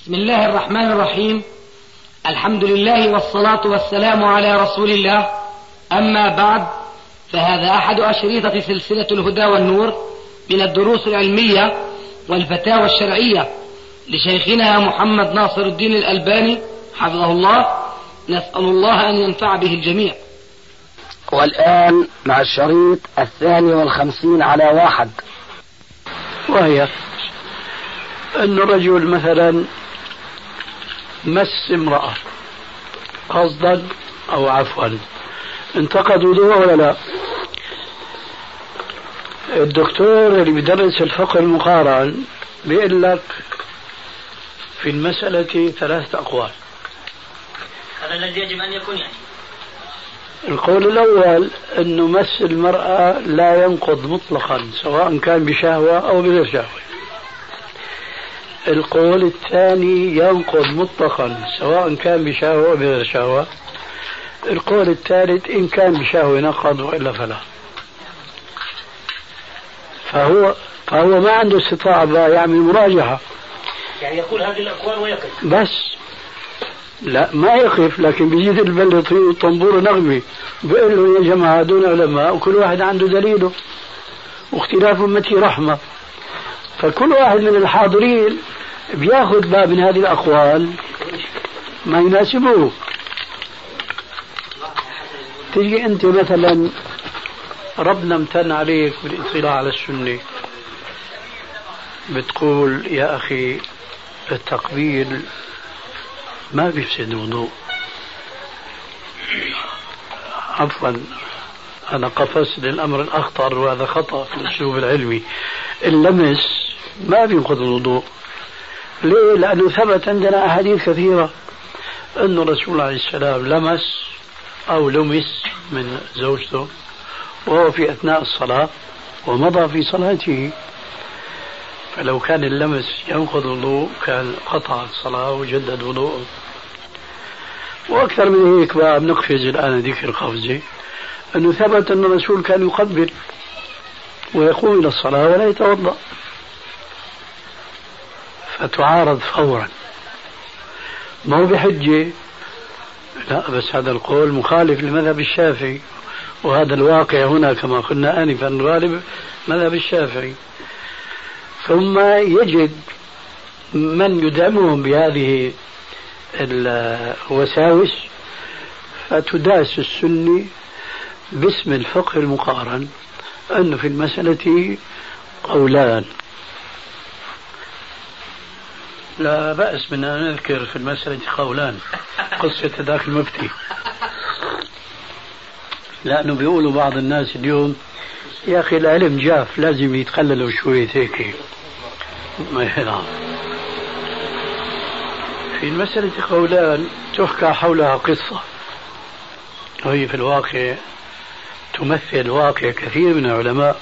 بسم الله الرحمن الرحيم. الحمد لله والصلاة والسلام على رسول الله. أما بعد، فهذا أحد أشريطة سلسلة الهدى والنور من الدروس العلمية والفتاوى الشرعية لشيخنا محمد ناصر الدين الألباني حفظه الله. نسأل الله أن ينفع به الجميع. والآن مع الشريط 52 على 1، وهي أن الرجل مثلا مس امرأة قصدا أو عفوا، انتقد وضوءه ولا لا؟ الدكتور اللي بيدرس الفقه المقارن بيقول لك في المسألة 3 أقوال. هذا الذي يجب أن يكون يعني. القول الأول أنه مس المرأة لا ينقض مطلقا سواء كان بشهوة أو بغير شهوة. القول الثاني ينقض مطلقا سواء كان بشهوة أو بغير شهوة. القول الثالث إن كان بشهوة ينقض وإلا فلا. فهو ما عنده استطاعة يعمل مراجعة، يعني يقول هذه الأقوال ويقف بس. لا ما يقف، لكن بيجيد البلد طنبور نغمي بيقول له يا جماعة دون علماء وكل واحد عنده دليله واختلاف أمتي رحمة. فكل واحد من الحاضرين بياخذ باب من هذه الأقوال ما يناسبه. تيجي أنت مثلا ربنا امتن عليك بالاطلاع على السنة، بتقول يا أخي التقبيل ما بيفسد الوضوء. عفوا أنا قفزت للأمر الأخطر وهذا خطأ في الأسلوب العلمي. اللمس ما بينقض الوضوء. ليه؟ لأنه ثبت عندنا أحاديث كثيرة أن الرسول عليه السلام لمس أو لمس من زوجته وهو في أثناء الصلاة ومضى في صلاته. فلو كان اللمس ينقض الوضوء كان قطع الصلاة وجدد وضوءه. وأكثر من هيك بقى بنقفز الآن ذكر قفزة أنه ثبت أن الرسول كان يقبل ويقوم إلى الصلاة ولا يتوضأ، فتعارض فورا. ما هو بحجة، لا، بس هذا القول مخالف لمذهب الشافعي، وهذا الواقع هنا كما قلنا آنفا الغالب مذهب الشافعي. ثم يجد من يدعمهم بهذه الوساوس فتداس السنة باسم الفقه المقارن أنه في المسألة قولان. لا بأس من أن نذكر في المسألة قولان، قصة ذاك المفتي، لأنه بيقولوا بعض الناس اليوم يا أخي العلم جاف لازم يتقللوا شوية هيك. في المسألة قولان تحكى حولها قصة، وهي في الواقع تمثل واقع كثير من العلماء.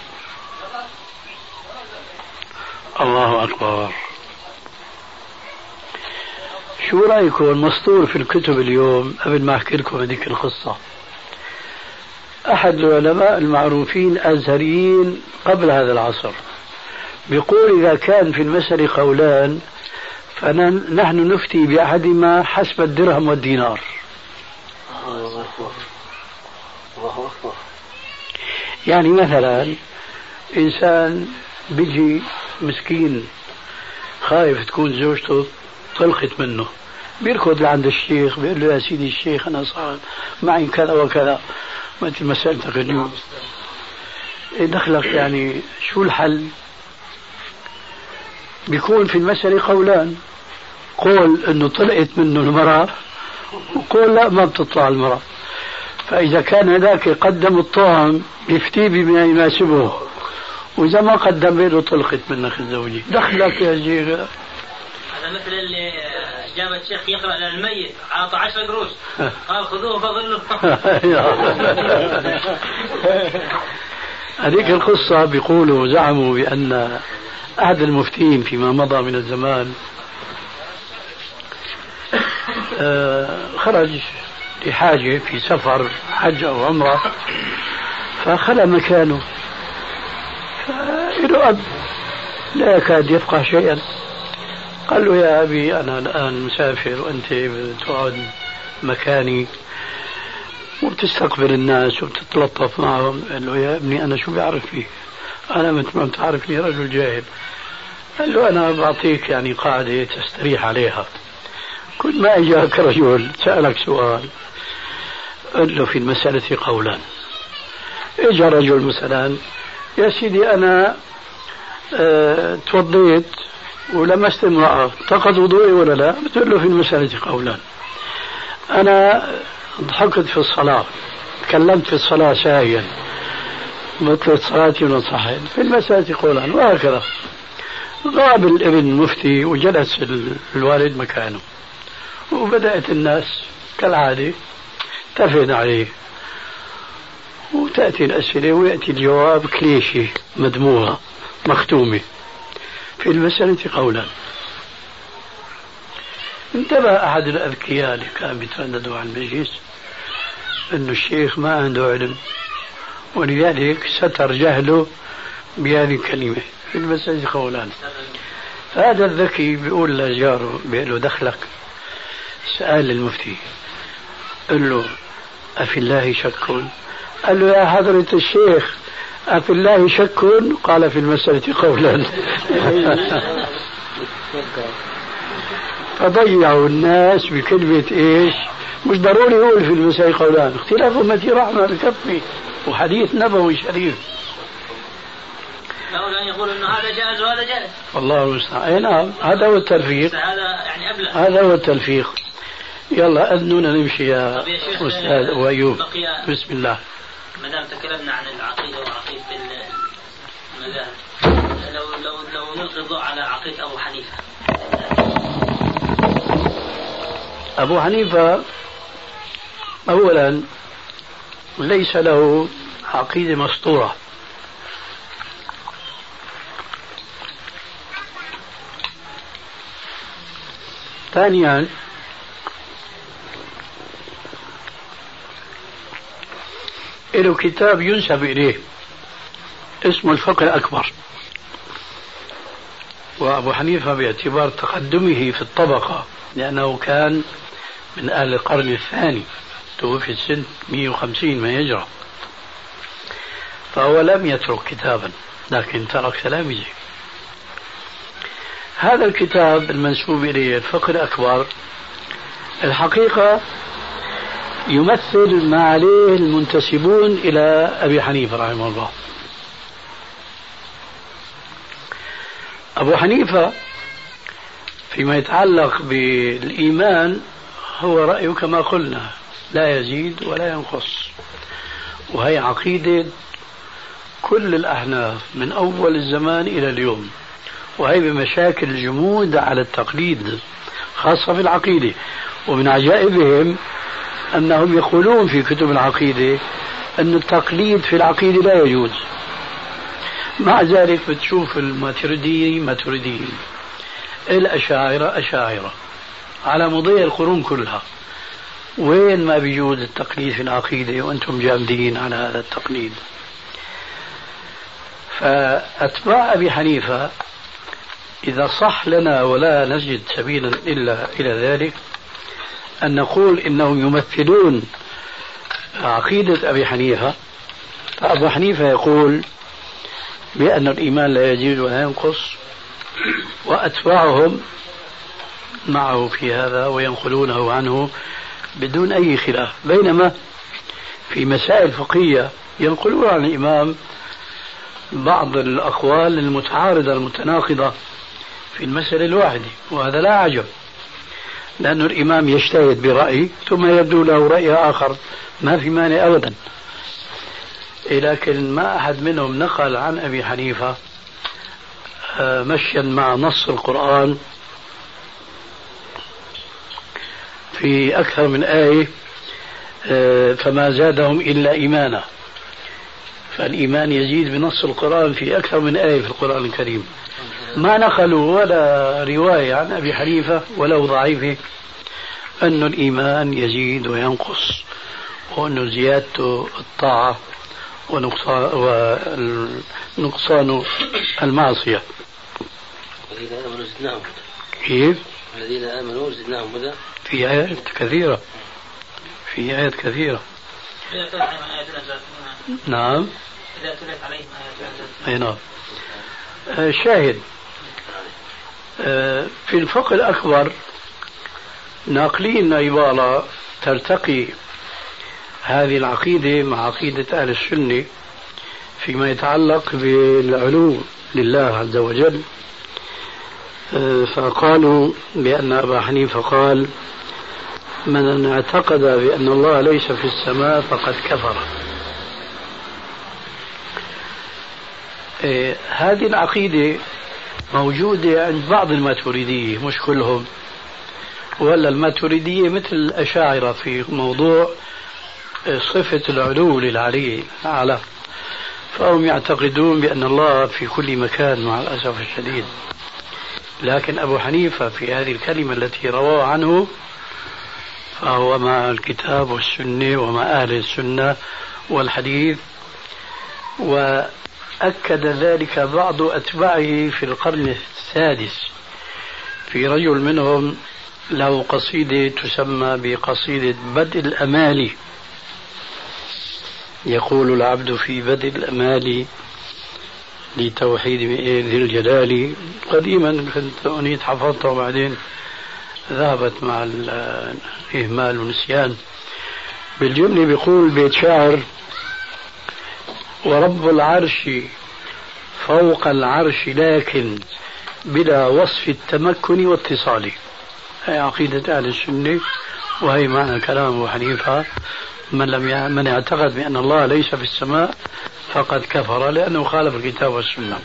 الله أكبر. شو رأيكم مسطور في الكتب اليوم؟ قبل ما أحكي لكم هذيك القصة، أحد العلماء المعروفين أزهريين قبل هذا العصر بيقول إذا كان في المسألة قولان فنحن نفتي بأحدهما حسب الدرهم والدينار. يعني مثلا إنسان بيجي مسكين خايف تكون زوجته طلقت منه، بيركض لعند الشيخ بيقول له يا سيدي الشيخ أنا صار معي كذا وكذا، مثل مسألتك اليوم دخلك، يعني شو الحل؟ بيكون في المسألة قولان، قول انه طلقت منه المرأة وقول لا ما بتطلع المرأة. فإذا كان هذاك قدم الطعم يفتي بما يناسبه، وإذا ما قدم له طلقت منك الزوجة. دخلك يا شيخ. هذا مثل اللي جاب الشيخ يقرأ على الميت عاطى 10 قروش قال خذوه فضلوا. هذيك القصة بيقولوا زعموا بأن أحد المفتين فيما مضى من الزمان خرج لحاجة في سفر حج أو عمرة فخلى مكانه، فإله أب لا يكاد يفقه شيئا، قال له يا أبي أنا الآن مسافر وأنت بتقعد مكاني وبتستقبل الناس وبتتلطف معهم. قال له يا ابني أنا شو بعرف فيه؟ أنا مثل ما بتعرفني رجل جاهل. قال له أنا بعطيك يعني قاعدة تستريح عليها. كل ما إجاك رجل سألك سؤال قل له في المسألة قولان. إجا رجل مثلا يا سيدي أنا توضيت ولمست امرأة انتقض وضوئي ولا لا؟ بتقول له في المسألة قولان. أنا ضحكت في الصلاة تكلمت في الصلاة ساهيا بطلت صلاتي ونصحت في المسألة قولان. وهكذا غاب الابن المفتي وجلس الوالد مكانه وبدأت الناس كالعادة تفد عليه وتأتي الأسئلة ويأتي الجواب كليشي مدموغة مختومة في المسألة قولان. انتبه أحد الأذكياء اللي كان بيترددوا على المجلس أنه الشيخ ما عنده علم ولذلك ستر جهله بهذه الكلمة في المسألة قولان. فهذا الذكي بيقول لجاره بيقول له دخلك سأل المفتي قال له أفي الله شك؟ قال له يا حضرة الشيخ أفي الله شك؟ قال في المسألة قولا. فضيعوا الناس بكلمة إيش؟ مش ضروري يقول في المسألة قولان. اختلاف أمتي رحمة بكفي وحديث نبوي شريف. لا أن يقول إنه هذا جائز وهذا جائز. والله المستعان. نعم هذا هو التلفيق. هذا يعني أبلغ. هذا هو التلفيق. يلا أذنونا نمشي يا أستاذ وأيوب. بسم الله. ما دام تكلمنا عن العقيدة وعقيدة المذاهب لو نلقي الضوء على عقيدة أبو حنيفة. أبو حنيفة أولا ليس له عقيدة مسطورة. ثانيا له كتاب ينسب إليه اسمه الفقه الأكبر. وأبو حنيفة باعتبار تقدمه في الطبقة لأنه كان من أهل القرن الثاني توفي سنة 150 ما يجرى فهو لم يترك كتابا لكن ترك تلاميذه. هذا الكتاب المنسوب إليه الفقه الأكبر الحقيقة يمثل ما عليه المنتسبون إلى أبي حنيفة رحمه الله. أبو حنيفة فيما يتعلق بالإيمان هو رأيه كما قلنا لا يزيد ولا ينقص، وهي عقيدة كل الأحناف من أول الزمان إلى اليوم، وهي بمشاكل الجمود على التقليد خاصة في العقيدة. ومن عجائبهم أنهم يقولون في كتب العقيدة أن التقليد في العقيدة لا يجوز. مع ذلك بتشوف ماتريديين الأشاعرة أشاعرة على مضي القرون كلها، وين ما بيجوز التقليد في العقيدة وأنتم جامدين على هذا التقليد. فأتباع أبي حنيفة إذا صح لنا ولا نجد سبيلا إلا إلى ذلك أن نقول إنهم يمثلون عقيدة أبي حنيفة. فأبو حنيفة يقول بأن الإيمان لا يزيد ولا ينقص، وأتباعهم معه في هذا وينقلونه عنه بدون أي خلاف، بينما في مسائل فقهية ينقلون عن الإمام بعض الأقوال المتعارضة المتناقضة في المسألة الواحدة، وهذا لا عجب لأن الإمام يجتهد برأي ثم يبدو له رأي آخر ما في مانع أبدا. لكن ما أحد منهم نقل عن أبي حنيفة مشيا مع نص القرآن في أكثر من آية فما زادهم إلا إيمانا. فالإيمان يزيد بنص القرآن في أكثر من آية في القرآن الكريم. ما نقلوا ولا رواية عن أبي حنيفة ولو ضعيفة أن الإيمان يزيد وينقص، وأن زيادته الطاعة ونقصان المعصية. كيف؟ الذين آمنوا زدناهم هدى. في آيات كثيرة، في آيات كثيرة. إذا تلت عليهم آياتنا زادتنا. نعم. إذا تلت عليهم آياتنا زادتنا. أي نعم. شاهد في الفقه الأكبر ناقلين عبارة ترتقي هذه العقيدة مع عقيدة أهل السنة فيما يتعلق بالعلو لله عز وجل. فقالوا بأن أبا حنيفة قال: من اعتقد بأن الله ليس في السماء فقد كفر. هذه العقيدة موجودة عند بعض الماتريدية، مش كلهم، ولا الماتريدية مثل الأشاعرة في موضوع صفة العلو للعلي الأعلى، فهم يعتقدون بأن الله في كل مكان مع الأسف الشديد. لكن أبو حنيفة في هذه الكلمة التي رواه عنه فهو مع الكتاب والسنة ومع أهل السنة والحديث، وأكد ذلك بعض أتباعه في القرن السادس. في رجل منهم له قصيدة تسمى بقصيدة بدء الأمال، يقول العبد في بدء الأمال لتوحيد ذي الجلال. قديما كنت أنيت حفظتها وبعدين ذهبت مع الإهمال والنسيان. بالجملة بيقول بيت شاعر: ورب العرش فوق العرش لكن بلا وصف التمكن واتصال. هي عقيدة أهل السنة، وهي معنى كلام أبو حنيفة: من اعتقد بأن الله ليس في السماء فقد كفر، لأنه خالف الكتاب والسنة.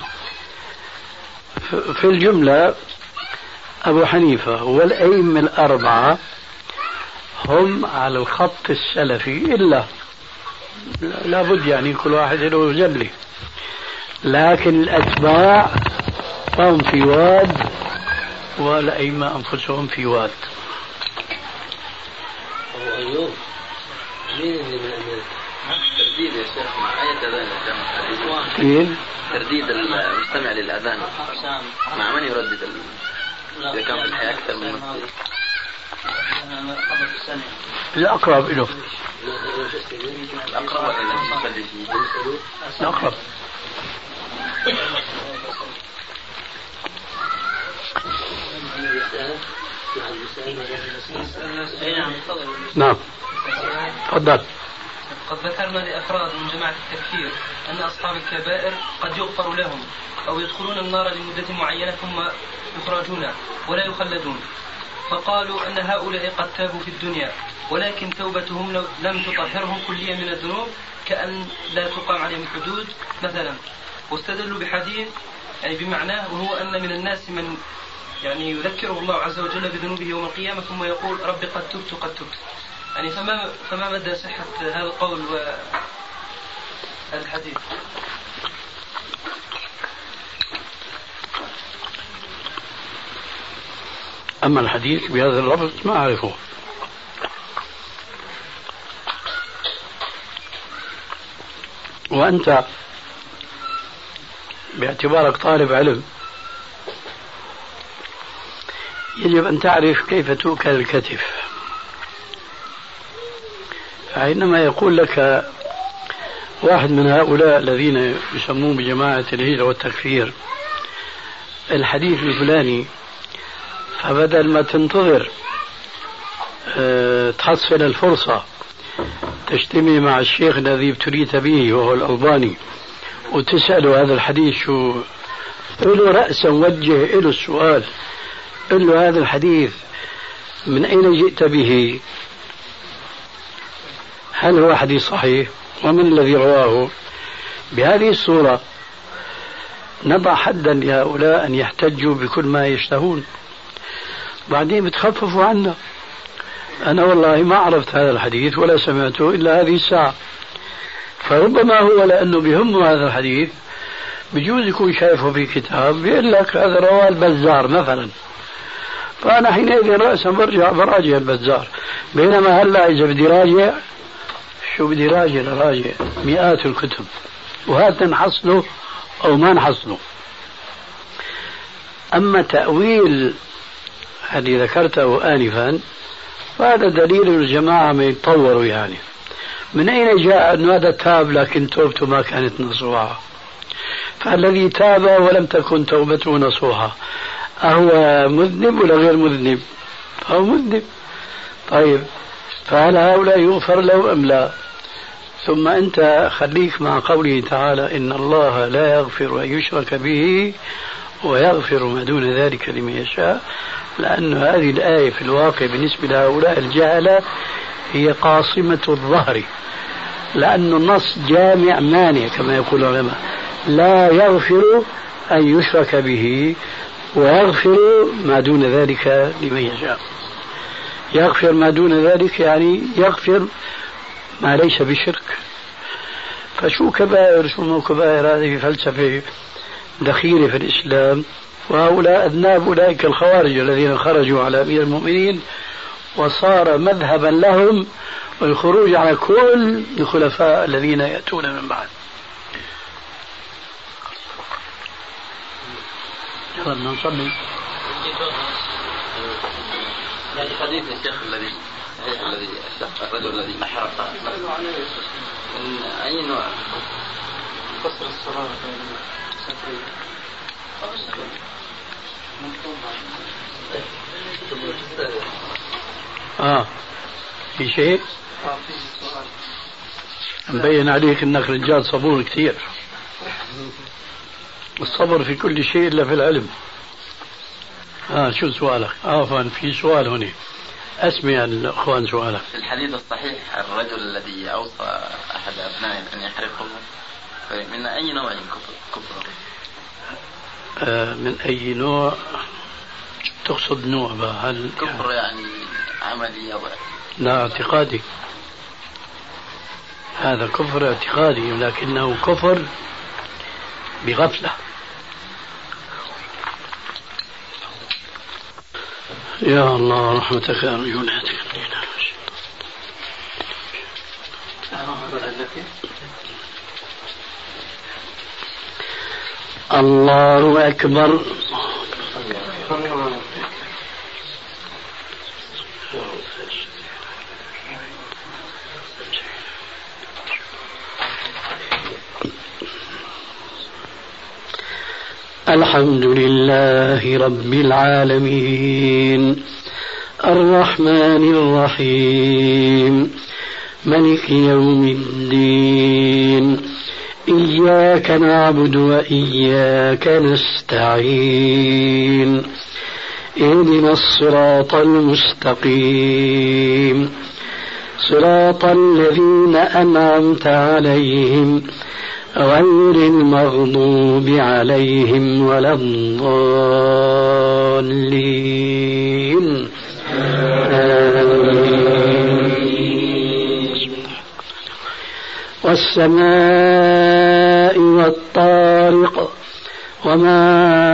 في الجملة أبو حنيفة والأئمة الأربعة هم على الخط السلفي، إلا لابد يعني كل واحد له جلة، لكن الأتباع هم في واد والأئمة أنفسهم في واد. أبو أيوب مين اللي من أمريكا؟ ترديد يا شيخ مع آية أذان الجامعة. مين؟ ترديد المستمع للأذان مع من يردد إذا كان في الحياة أكثر من مصدر. الأقرب له. الأقرب ولا المصلي؟ الأقرب. نعم تفضل. قد ذكرنا لأفراد من جماعة التكفير أن أصحاب الكبائر قد يغفر لهم أو يدخلون النار لمدة معينة ثم يخرجون ولا يخلدون، فقالوا أن هؤلاء قد تابوا في الدنيا ولكن توبتهم لم تطهرهم كليا من الذنوب، كأن لا تقام عليهم حدود مثلا، واستدلوا بحديث يعني بمعناه، وهو أن من الناس من يعني يذكره الله عز وجل بذنوبه يوم القيامة ثم يقول ربي قد تبت قد تبت. يعني فما مدى صحة هذا القول وهذا الحديث؟ أما الحديث بهذا اللفظ ما أعرفه. وأنت باعتبارك طالب علم يجب أن تعرف كيف تؤكل الكتف. فعندما يقول لك واحد من هؤلاء الذين يسمون بجماعة الهجرة والتكفير الحديث الفلاني، فبدل ما تنتظر تحصل الفرصة تجتمع مع الشيخ الذي ابتليت به وهو الألباني وتسأله هذا الحديث شو، له رأسا وجه له السؤال، قل له هذا الحديث من أين جئت به؟ هل هو حديث صحيح؟ ومن الذي رواه؟ بهذه الصورة نضع حدا لهؤلاء أن يحتجوا بكل ما يشتهون، بعدين بتخففوا عنا. أنا والله ما عرفت هذا الحديث ولا سمعته إلا هذه الساعة، فربما هو لأنه بهمه هذا الحديث بجوز يكون شايفه في كتاب بيقول لك هذا رواه البزار مثلا، فأنا حينئذ رأسا براجع البزار، بينما هلا إذا بدي راجع شو بدي راجع مئات الكتب، وهذا نحصله أو ما نحصله. أما تأويل الذي ذكرته آنفا، فهذا دليل الجماعة ما يتطوروا يعني. من أين جاء أن هذا تاب لكن توبته ما كانت نصوحة؟ فالذي تاب ولم تكن توبته نصوحة أهو مذنب ولا غير مذنب؟ فهو مذنب. طيب فهل هؤلاء يغفر له أم لا؟ ثم أنت خليك مع قوله تعالى إن الله لا يغفر أن يشرك به ويغفر ما دون ذلك لمن يشاء، لأن هذه الآية في الواقع بالنسبة لهؤلاء الجهلة هي قاصمة الظهر، لأن النص جامع مانع كما يقول العلماء، لا يغفر أن يشرك به ويغفر ما دون ذلك لمن يشاء. يغفر ما دون ذلك يعني يغفر ما ليس بشرك. فشو كبائر شو مو كبائر؟ هذه فلسفة دخيلة في الإسلام، وهؤلاء أذناب أولئك الخوارج الذين خرجوا على أمير المؤمنين وصار مذهبا لهم والخروج على كل الخلفاء الذين يأتون من بعد. يلا نصلي. يعني حديث الشيخ الذي الرجل الذي أحرق من أي نوع؟ قصر الصلاة في شيء مبين عليك انك رجال صبور كثير. الصبر في كل شيء الا في العلم. شو سؤالك؟ عفوا في سؤال هنا، اسمع الاخوان سؤالك. في الحديث الصحيح الرجل الذي اوصى احد ابنائه ان يحرقه من اي نوع كفر؟ من اي نوع تقصد؟ نوع هل كفر يعني عملي او لا اعتقادي؟ هذا كفر اعتقادي لكنه كفر بغفلة. يا الله رحمتك أرجو لا تكلنا. الله أكبر. الحمد لله رب العالمين الرحمن الرحيم ملك يوم الدين إياك نعبد وإياك نستعين اهدنا الصراط المستقيم صراط الذين أنعمت عليهم غير المغضوب عليهم ولا الضالين. والسماء والطارق وما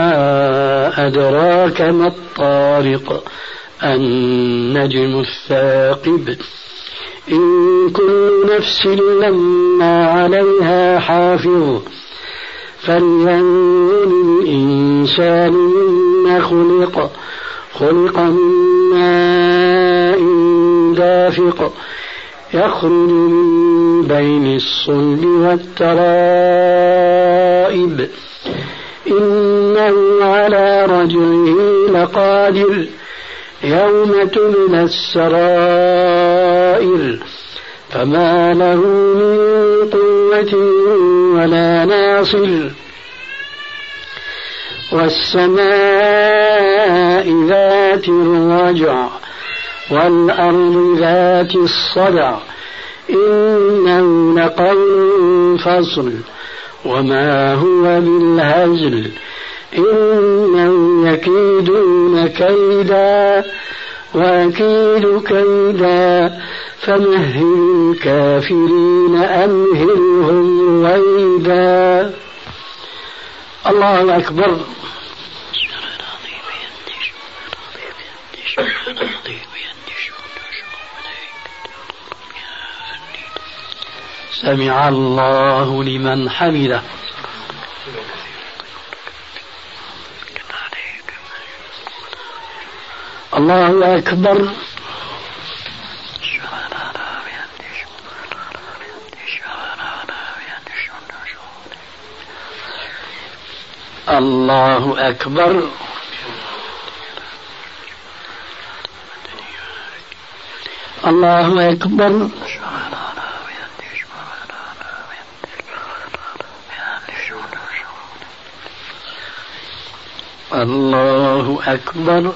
أدراك ما الطارق النجم الثاقب إن كل نفس لما عليها حافظ فلينظر الإنسان مما خلق من ماء دافق يخرج من بين الصلب والترائب إنه على رجعه لقادر يوم تبلى السرائر فما له من قوة ولا ناصر. والسماء ذات الرجع والأرض ذات الصدع إنه لقول فصل وما هو بالهزل إنهم يكيدون كيدا وأكيد كيدا فمهل الكافرين أمهلهم رويدا. الله أكبر. سمع الله لمن حمده. الله أكبر. الله أكبر. الله أكبر. الله أكبر.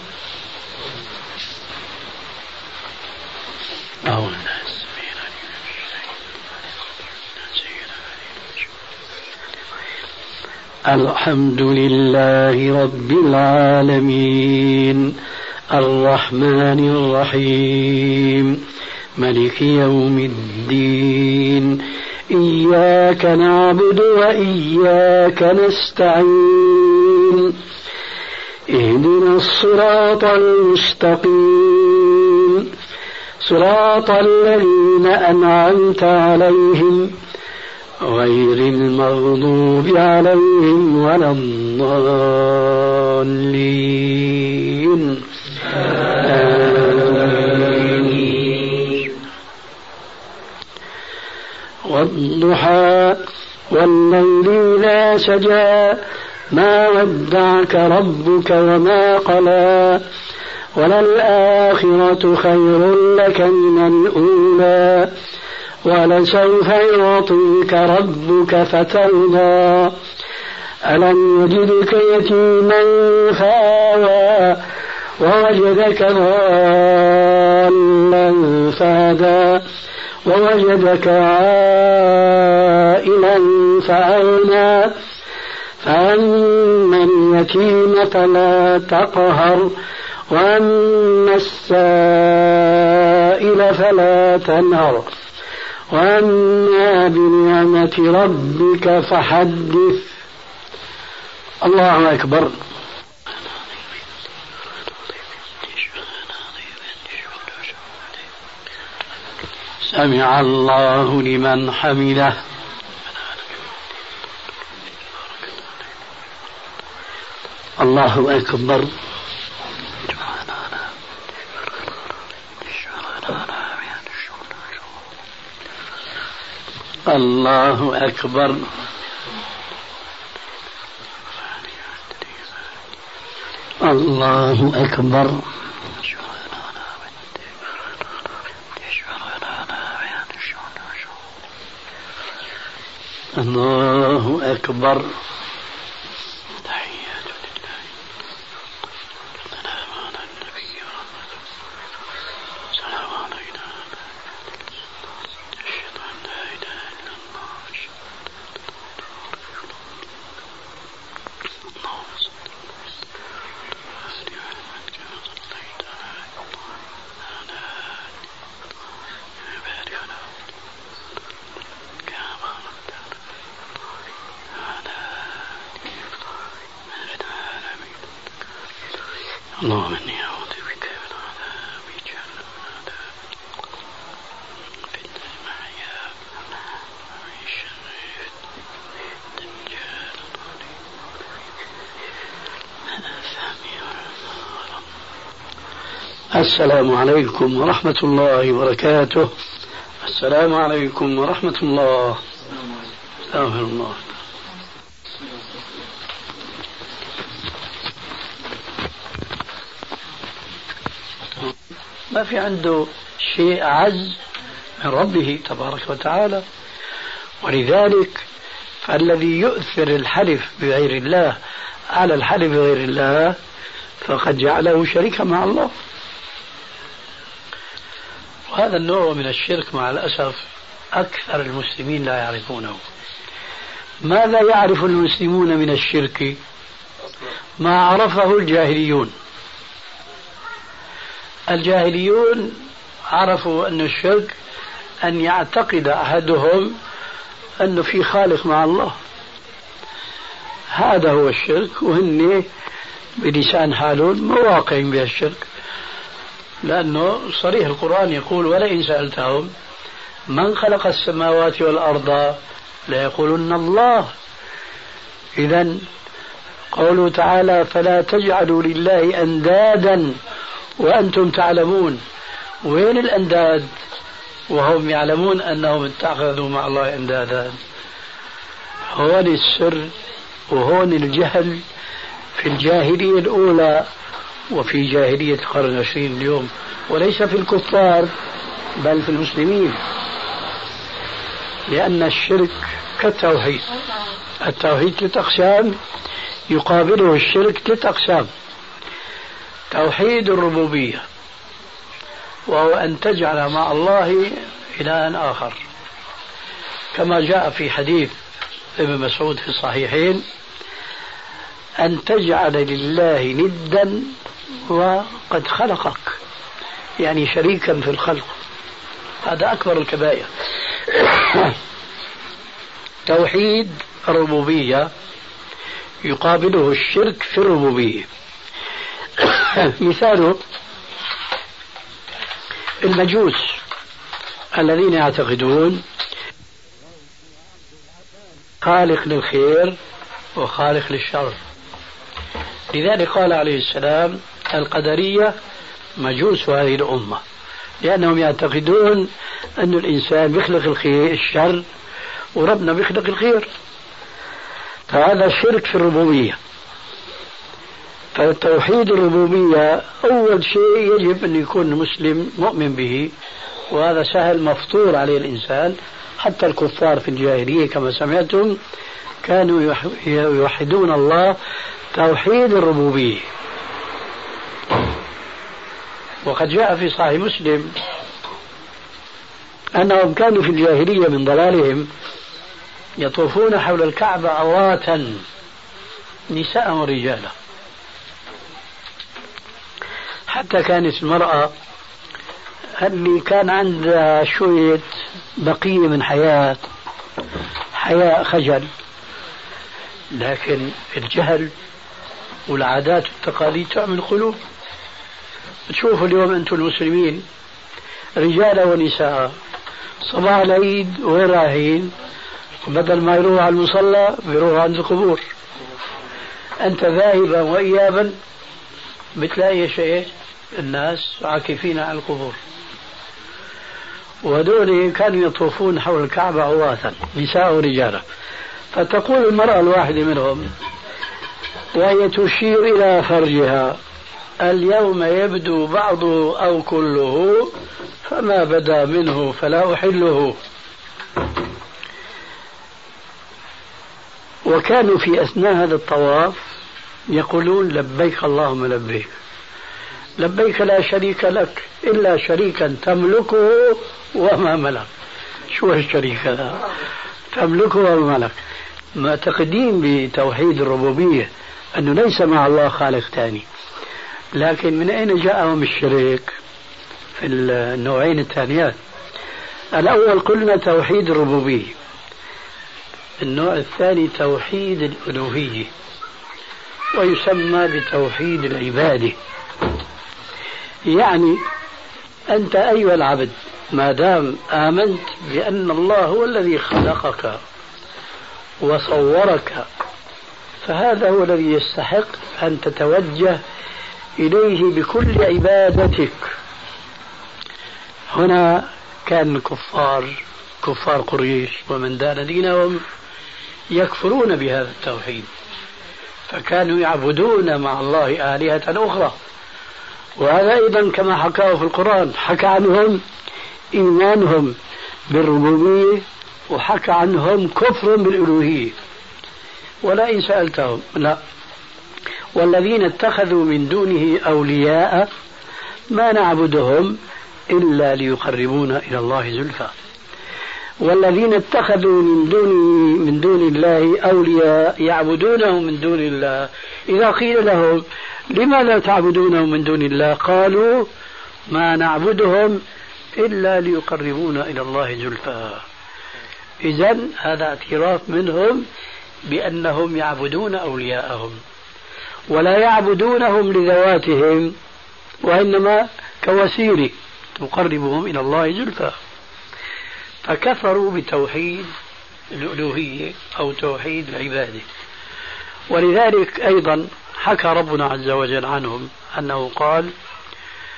الحمد لله رب العالمين الرحمن الرحيم ملك يوم الدين إياك نعبد وإياك نستعين اهدنا الصراط المستقيم صراط الذين أنعمت عليهم غير المغضوب عليهم ولا الضالين آمين. والضحى والليل إذا سجى ما ودعك ربك وما قلى وللآخرة خير لك من الأولى ولسوف يعطيك ربك فترضى ألم يجدك يتيما فآوى ووجدك ضالا فهدى ووجدك عائلا فأغنى فأما اليتيم فلا تقهر وأما السائل فلا تنهر وأما بنعمة ربك فحدث. الله أكبر. سمع الله لمن حمده. الله أكبر. الله أكبر. الله أكبر. الله أكبر. اللهم إني أعوذ بك من عذاب جهنم فتنة المحيا ومن شر الدجال السلام عليكم ورحمة الله وبركاته. السلام عليكم ورحمة الله. استغفر الله. ما في عنده شيء أعز من ربه تبارك وتعالى، ولذلك فالذي يؤثر الحلف بغير الله على الحلف بغير الله فقد جعله شريكا مع الله. وهذا النوع من الشرك مع الأسف أكثر المسلمين لا يعرفونه. ماذا يعرف المسلمون من الشرك؟ ما عرفه الجاهليون. الجاهليون عرفوا أن الشرك أن يعتقد أحدهم أنه في خالق مع الله، هذا هو الشرك، وهن بلسان حالهم مواقعين بهالشرك، لأنه صريح القرآن يقول ولئن سألتهم من خلق السماوات والأرض ليقولن الله. إذن قوله تعالى فلا تجعلوا لله أندادا وأنتم تعلمون. وين الأنداد وهم يعلمون أنهم اتخذوا مع الله أندادا؟ هون السر وهون الجهل في الجاهلية الأولى وفي جاهلية القرن العشرين اليوم، وليس في الكفار بل في المسلمين. لأن الشرك كالتوحيد، التوحيد 3 أقسام يقابله الشرك 3 أقسام. توحيد الربوبية، وهو أن تجعل مع الله إلها آخر، كما جاء في حديث ابن مسعود في الصحيحين: أن تجعل لله ندا وقد خلقك، يعني شريكا في الخلق. هذا أكبر الكبائر. توحيد الربوبية يقابله الشرك في الربوبية. مثاله المجوس الذين يعتقدون خالق للخير وخالق للشر. لذلك قال عليه السلام: القدرية مجوس هذه الأمة، لأنهم يعتقدون أن الإنسان بيخلق الشر وربنا بيخلق الخير. فهذا الشرك في الربوبية. فتوحيد الربوبية أول شيء يجب أن يكون المسلم مؤمن به، وهذا سهل مفطور عليه الإنسان. حتى الكفار في الجاهلية كما سمعتم كانوا يوحدون الله توحيد الربوبية. وقد جاء في صحيح مسلم أنهم كانوا في الجاهلية من ضلالهم يطوفون حول الكعبة عراة نساء ورجالا، حتى كانت المرأة اللي كان عندها شوية بقية من حياء خجل، لكن الجهل والعادات والتقاليد تعمل قلوب. تشوفوا اليوم أنتم المسلمين رجال ونساء صباح العيد وين رايحين؟ بدل ما يروحوا على المصلى بيروحوا عند القبور. أنت ذاهبا وإيابا بتلاقي شيء الناس عاكفين على القبور. وهذول كانوا يطوفون حول الكعبة عراة نساء ورجال. فتقول المرأة الواحدة منهم وهي تشير إلى فرجها: اليوم يبدو بعضه أو كله، فما بدا منه فلا أحله. وكانوا في أثناء هذا الطواف يقولون: لبيك اللهم لبيك، لبيك لا شريك لك إلا شريكا تملكه وما ملك. شو الشريك هذا؟ تملكه وما ملك. معتقدين بتوحيد الربوبية أنه ليس مع الله خالق ثاني. لكن من أين جاءهم الشريك في النوعين الثانيات؟ الأول قلنا توحيد الربوبية، النوع الثاني توحيد الألوهية، ويسمى بتوحيد العبادة. يعني أنت أيها العبد ما دام آمنت بأن الله هو الذي خلقك وصورك، فهذا هو الذي يستحق أن تتوجه إليه بكل عبادتك. هنا كان كفار قريش ومن دان دينهم يكفرون بهذا التوحيد، فكانوا يعبدون مع الله آلهة أخرى. وهذا أيضا كما حكاه في القرآن، حكى عنهم إيمانهم بالربوبية وحكى عنهم كفر بالألوهية. ولا إن سألتهم لا، والذين اتخذوا من دونه أولياء ما نعبدهم إلا ليقربونا إلى الله زلفى. والذين اتخذوا من دون الله أولياء يعبدونهم من دون الله، إذا قيل لهم لماذا تعبدونهم من دون الله قالوا ما نعبدهم إلا ليقربونا إلى الله زلفى. إذن هذا اعتراف منهم بأنهم يعبدون أولياءهم ولا يعبدونهم لذواتهم، وإنما كوسيلة تقربهم إلى الله زلفى. فكفروا بتوحيد الألوهية أو توحيد العبادة. ولذلك أيضا حكى ربنا عز وجل عنهم أنه قال: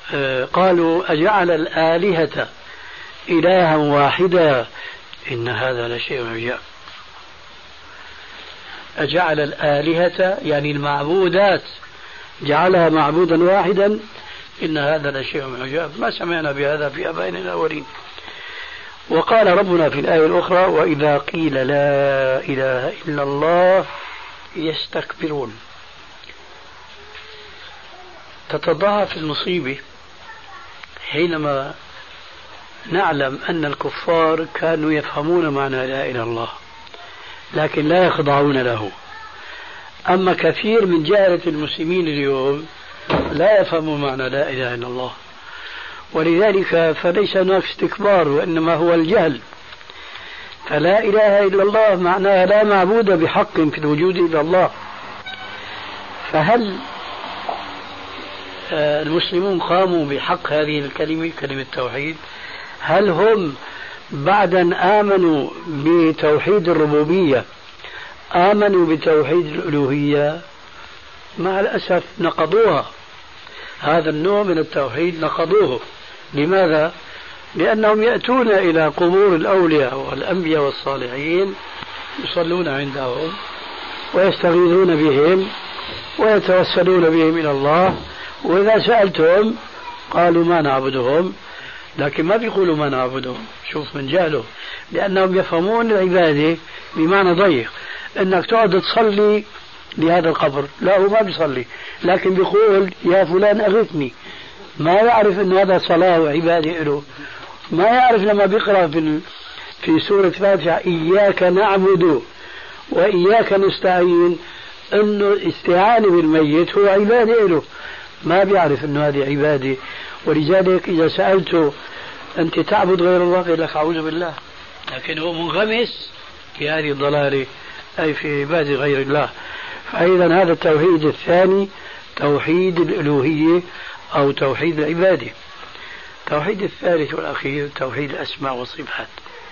قالوا أجعل الآلهة إلها واحدا إن هذا لشيء عجاب. أجعل الآلهة يعني المعبودات جعلها معبودا واحدا إن هذا لشيء عجاب، ما سمعنا بهذا في آبائنا الأولين. وقال ربنا في الآية الأخرى وإذا قيل لا إله إلا الله يستكبرون. تتضاعف المصيبة حينما نعلم أن الكفار كانوا يفهمون معنى لا إله إلا الله لكن لا يخضعون له. أما كثير من جهلة المسلمين اليوم لا يفهموا معنى لا إله إلا الله، ولذلك فليس هناك استكبار وإنما هو الجهل. فلا إله إلا الله معناها لا معبود بحق في الوجود إلا الله. فهل المسلمون قاموا بحق هذه الكلمة، كلمة التوحيد؟ هل هم بعد أن آمنوا بتوحيد الربوبية آمنوا بتوحيد الألوهية؟ مع الأسف نقضوها. هذا النوع من التوحيد نقضوه. لماذا؟ لأنهم يأتون إلى قبور الأولياء والأنبياء والصالحين يصلون عندهم ويستغيثون بهم ويتوسلون بهم إلى الله، وإذا سألتهم قالوا ما نعبدهم، لكن ما بيقولوا ما نعبدهم. شوف من جهله، لأنهم يفهمون العبادة بمعنى ضيق، أنك تقعد تصلي لهذا القبر. لا، هو ما بيصلي لكن بيقول يا فلان أغثني. ما يعرف أن هذا صلاة وعبادة له. ما يعرف لما بيقرأ في سورة الفاتحة إياك نعبد وإياك نستعين أنه الاستعانة بالميت هو عبادة له. ما بيعرف أنه هذه عبادة. ولذلك إذا سألته أنت تعبد غير الله يقول لك أعوذ بالله، لكن هو منغمس في هذه الضلالة أي في عبادة غير الله. فأيضا هذا التوحيد الثاني توحيد الألوهية أو توحيد العبادة. التوحيد الثالث والأخير توحيد الأسماء والصفات.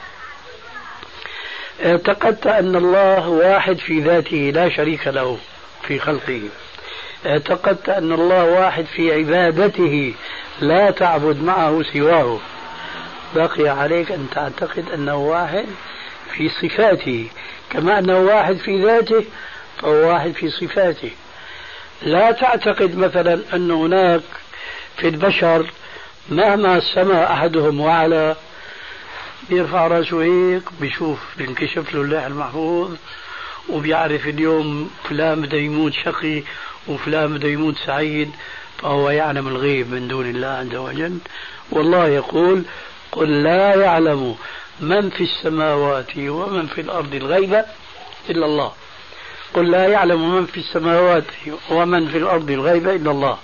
اعتقدت أن الله واحد في ذاته لا شريك له في خلقه. اعتقدت أن الله واحد في عبادته لا تعبد معه سواه. بقي عليك أن تعتقد أنه واحد في صفاته، كما أنه واحد في ذاته فهو واحد في صفاته. لا تعتقد مثلا أن هناك في البشر مهما سمى أحدهم وعلى بيرفع راسه هيك بيشوف بينكشف له اللوح المحفوظ وبيعرف اليوم فلان بده يموت شقي وفلان بده يموت سعيد، فهو يعلم الغيب من دون الله عز وجل. والله يقول قل لا يعلم من في السماوات ومن في الأرض الغيب إلا الله. قل لا يعلم من في السماوات ومن في الأرض الغيب إلا الله.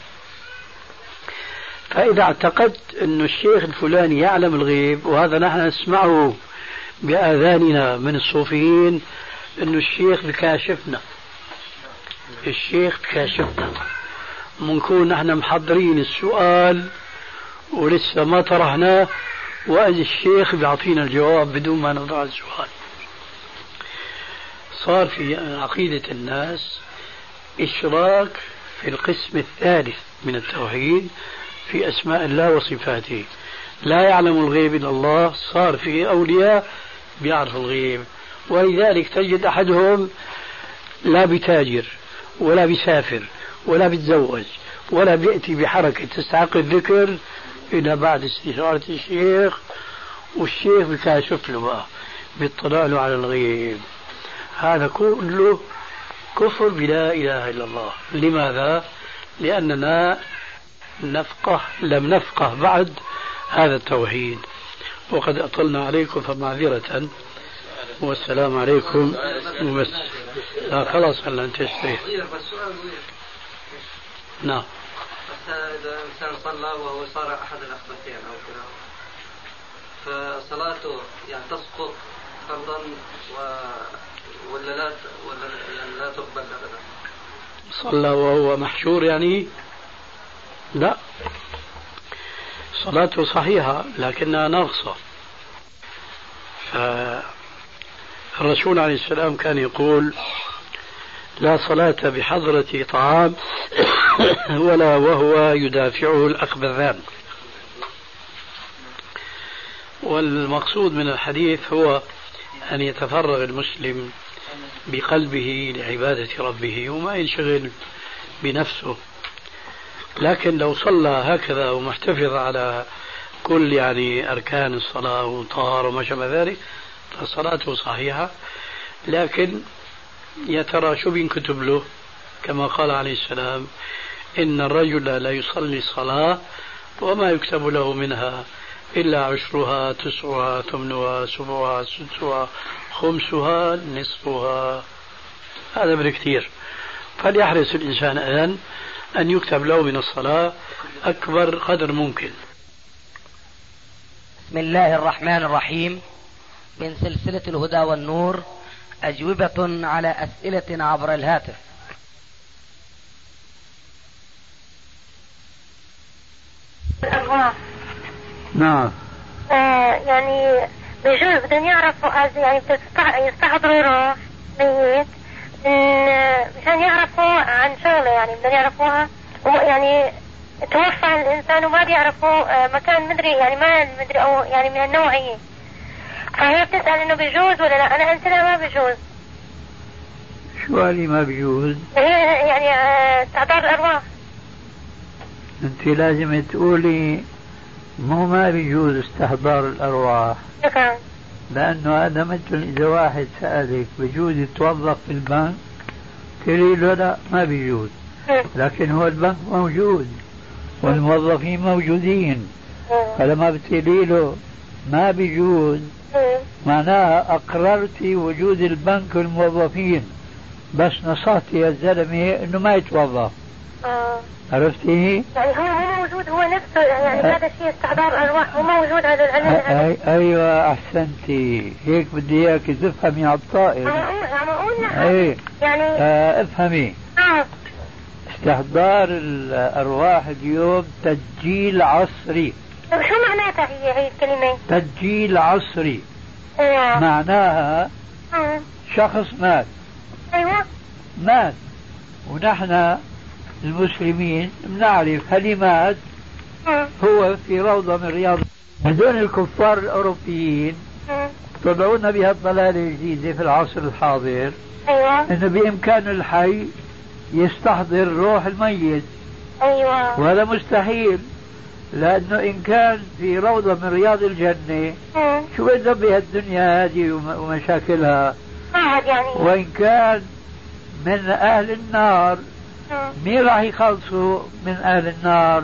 فإذا اعتقدت أن الشيخ الفلاني يعلم الغيب، وهذا نحن نسمعه بآذاننا من الصوفيين، أن الشيخ بكاشفنا، الشيخ بكاشفنا، منكون نحن محضرين السؤال ولسه ما طرحناه وأجي الشيخ بيعطينا الجواب بدون ما نضع السؤال. صار في عقيدة الناس إشراك في القسم الثالث من التوحيد في أسماء الله وصفاته. لا يعلم الغيب إلا الله، صار في أولياء بيعرفوا الغيب. ولذلك تجد أحدهم لا بتاجر ولا بيسافر ولا بيتزوج ولا بيأتي بحركة تستحق الذكر إلا بعد استشارة الشيخ، والشيخ بكاشف له بقى بيطلع له على الغيب. هذا كله كفر بلا إله إلا الله. لماذا؟ لأننا لم نفقه بعد هذا التوحيد. وقد أطلنا عليكم فمعذرة، والسلام عليكم. وبس. لا خلاص هلا انت اشتريت. نعم. إذا إنسان صلى وهو صار أحد الأخبثين أو كذا فصلاته يعني تسقط فرضا ولا لا تقبل أبدا؟ صلى وهو محشور يعني؟ لا، صلاته صحيحة لكنها ناقصة. فالرسول عليه السلام كان يقول لا صلاة بحضرة طعام ولا وهو يدافعه الأخبثان. والمقصود من الحديث هو أن يتفرغ المسلم بقلبه لعبادة ربه وما ينشغل بنفسه. لكن لو صلى هكذا ومحتفظ على كل أركان الصلاة وطهارة وما شابه ذلك فصلاته صحيحة. لكن يا ترى شو بينكتب له؟ كما قال عليه السلام: إن الرجل لا يصلي الصلاة وما يكتب له منها إلا 10 9 8 7 6 5 نصفها. هذا بالكثير. فليحرص الإنسان الآن أن يكتب له من الصلاة أكبر قدر ممكن. بسم الله الرحمن الرحيم. من سلسلة الهدى والنور، أجوبة على أسئلة عبر الهاتف. نعم. يعني بجوز بدهم يعرفوا يعني يستحضروا روح ميت مشان يعرفوا عن شغله، يعني بدهم يعرفوها يعني توفى الإنسان وما بيعرفوا مكان مدري يعني ما مدري أو يعني من النوعية، فهي بتسأل إنه بيجوز ولا لا. أنا قلت لها ما بيجوز. شو قالي ما بيجوز؟ هي يعني استحضار الأرواح. أنت لازم تقولي مو ما بيجوز استحضار الأرواح، لأنه هذا مثل إذا واحد سألك بيجوز يتوظف في البنك تقولي له لا ما بيجوز، لكن هو البنك موجود والموظفين موجودين، فلما بتقولي له ما بيجوز معناها أقررتي وجود البنك والموظفين، بس نصحتي يا الزلمة إنه ما يتوظف. عرفتي؟ يعني هو مو موجود، هو نفسه يعني هذا الشيء استحضار أرواح، هو موجود هذا العلم. أيوة أحسنتي، هيك بدي إياك تفهمي على الطائر. أي يعني افهمي. استحضار الأرواح اليوم تسجيل عصري. طيب شو معناتها هي الكلمة؟ تسجيل عصري. معناها شخص مات. أيوة مات، ونحن المسلمين بنعرف هل مات هو في روضة من رياض. هذول الكفار الأوروبيين طلعونا بها الضلالة الجديدة في العصر الحاضر. أيوة. إنه بإمكان الحي يستحضر روح الميت. أيوة. وهذا مستحيل، لأنه إن كان في روضة من رياض الجنة شو بدنا بها الدنيا هذه ومشاكلها؟ يعني وإن كان من أهل النار مين راح يخلصوا من أهل النار؟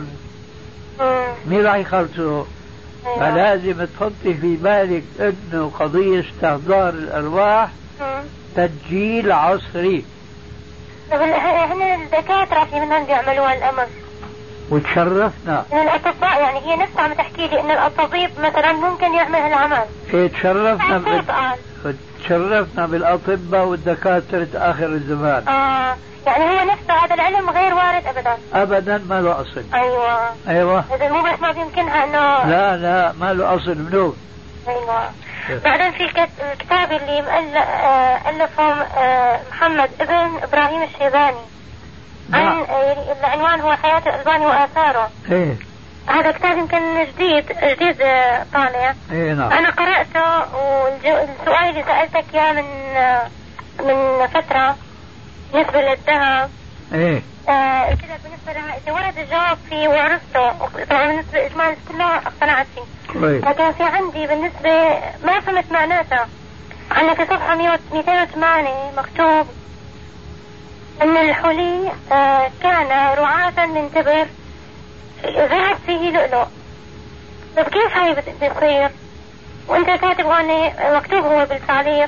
مين راح يخلصوا؟ فلازم تحطي في بالك أنه قضية استحضار الأرواح تسجيل عصري. احنا الدكاترة في منهم بيعملوها الأمر، وتشرفنا من الأطباء، يعني هي نفسها عم تحكي لي إن الطبيب مثلا ممكن يعمل هالعمل. تشرفنا بالأطباء والدكاترة آخر الزمان. يعني هو نفسه هذا العلم غير وارد أبدا. أبدا ما له أصل. أيوة. إذا مو بس ما بيمكنها إنه لا ما له أصل منو. أيوة. بعدين في الكتاب اللي ألفه محمد ابن إبراهيم الشيباني عن العنوان هو حياة الألباني وآثاره. هذا كتاب يمكن جديد طالع. نعم. أنا قرأته، والسؤال اللي سألتك إياه من فترة بالنسبة للذهب كده بالنسبة لها إذا ورد الجواب فيه وعرفته، طبعا بالنسبة لإجمال كلها اقتنعت فيه. لكن في عندي بالنسبة ما فهمت معناتها. عندك صفحة 208 مكتوب أن الحلي كان رعاة من تبر ذهب فيه لؤلؤ. طيب كيف هاي بتصير؟ وانت كاتب هون مكتوب هو بالتعليق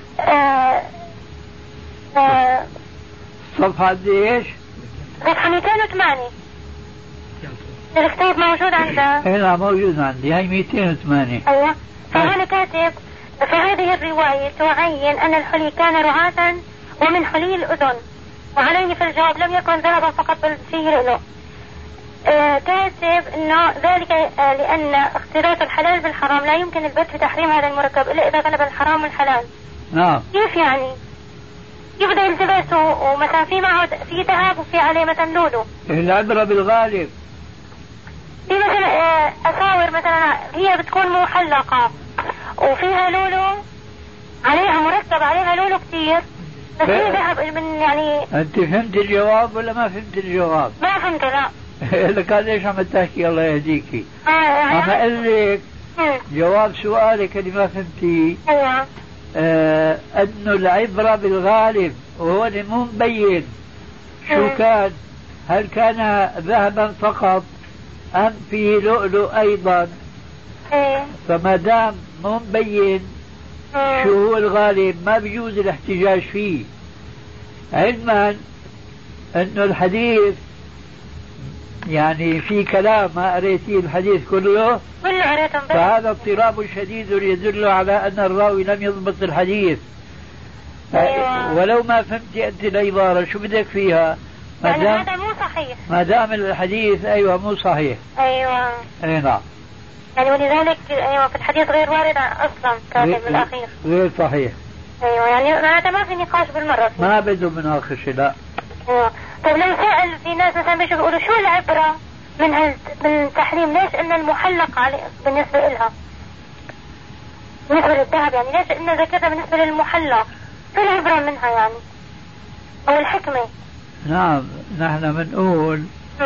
صفحة ايش؟ صفحة 208 الكتاب موجود عندك؟ لا موجود عندي، هاي 208. ايوه. فهنا كاتب فهذه الرواية تعين أن الحلي كان رعاة ومن حلي الأذن، وعليه في الجواب لم يكن ذهبا فقط بل فيه لؤلؤ. كاتب انه ذلك لان اختلاط الحلال بالحرام لا يمكن البت في تحريم هذا المركب الا اذا غلب الحرام والحلال. نعم. كيف يعني؟ يبدأ يلتبسوا ومثلا في معه في ذهب وفي عليه مثلا لولو. العبرة بالغالب. في مثلا أساور مثلا هي بتكون محلقة وفيها لولو عليها مركب عليها لولو كتير بس هي ذهب من يعني. أنت فهمت الجواب ولا ما فهمت الجواب؟ ما فهمت لا. لك ليش عم تحكي الله يهديكي؟ عم أقول لك جواب سؤالك اللي ما فهمتيه. أيوة. أنه العبرة بالغالب وهو مو مبين شو كان، هل كان ذهبا فقط أم فيه لؤلؤ أيضا؟ فما دام مو مبين شو هو الغالب ما بيجوز الاحتجاج فيه، علما أنه الحديث يعني في كلام ما قريتيه الحديث كله فهذا اضطراب شديد يدل على أن الراوي لم يضبط الحديث. أيوة. ولو ما فهمت أنت العبارة شو بدك فيها هذا مو صحيح ما دام الحديث أيوة مو صحيح. أيوة أي نعم. يعني ولذلك أيوة في الحديث غير وارد أصلا كاتب بالأخير غير صحيح. أيوة يعني هذا ما في نقاش بالمرة فيه. ما بده مناقشة لا. أيوة. طيب لو سأل في ناس مثلا بيجوا بيقولوا شو العبرة من تحريم ليش إن المحلق عليه بالنسبة إلها بالنسبة للذهب يعني ليش إن ذكرها بالنسبة للمحلق شو العبرة منها يعني أو الحكمة؟ نعم نحن بنقول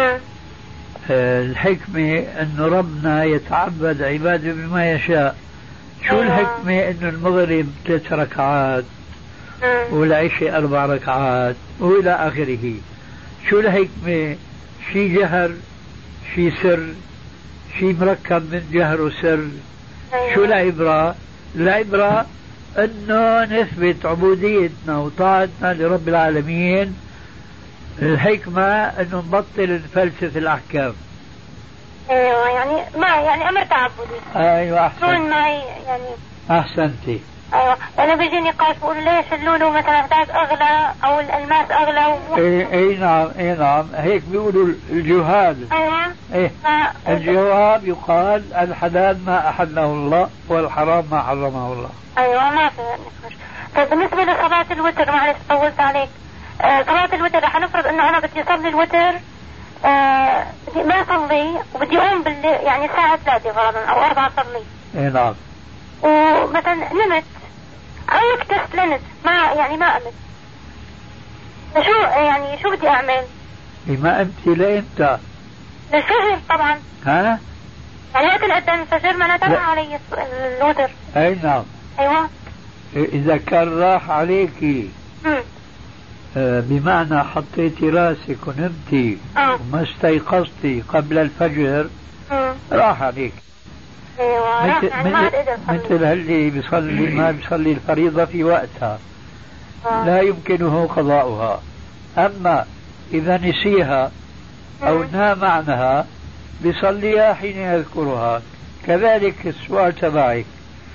الحكمة أنه ربنا يتعبد عباده بما يشاء. شو الحكمة أنه المغرب 3 ركعات والعشاء 4 ركعات وإلى آخره. شو الحكمة؟ شي جهر شي سر شي مركب من جهر وسر. شو العبرة؟ العبرة أنه نثبت عبوديتنا وطاعتنا لرب العالمين. الحكمة أنه نبطل نفلسف الأحكام. أيوة يعني ما يعني أمر تعبدي. أيوة أحسنت. ما يعني أحسنتي. أيوة أنا بيجي نقاش بقول ليش اللولو مثلا هذاك أغلى أو الألماس أغلى أي نعم أي نعم هيك بيقولوا الجهال. أيوة. إيه الجواب يقال الحلال ما أحله الله والحرام ما حرمه الله. أيوة ما في نقاش. طيب بالنسبة لصلاة الوتر معلش طولت عليك. صلاة الوتر رح نفرض إنه أنا بدي أصلي الوتر بدي ما أصلي وبدي أقوم يعني الساعة 3 فرضا أو 4 أصلي. إيه نعم. ومثلا نمت أو اكتسلنت ما يعني ما قمت شو يعني شو بدي أعمل؟ ما قمتي لإمتى؟ للفجر طبعا. ها؟ يعني وقت الأذان الفجر ما تبع علي الوتر. أي نعم. أيوة. إذا كان راح عليكي بمعنى حطيتي راسك ونمتي وما استيقظتي قبل الفجر راح عليك. أيوة. مثل اللي بيصلي ما بيصلي الفريضة في وقتها لا يمكنه قضاؤها. أما إذا نسيها أو نام عنها بيصليها حين يذكرها. كذلك السؤال تبعك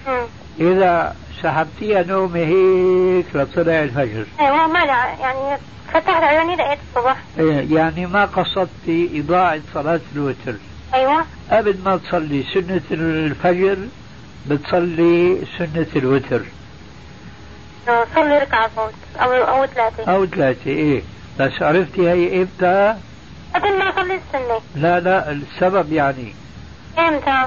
إذا سحبتيها نومي هيك لطلع الفجر. أيوة ما يعني فتحت عيوني لقيت الصبح. يعني ما قصدتي إضاعة صلاة الوتر. أيوة. قبل ما تصلي سنة الفجر بتصلي سنة الوتر. صلي ركعة فوت أو 3. أو 3 إيه بس عرفتي هي إمتى؟ قبل ما أصلي السنة. لا السبب يعني إمتى؟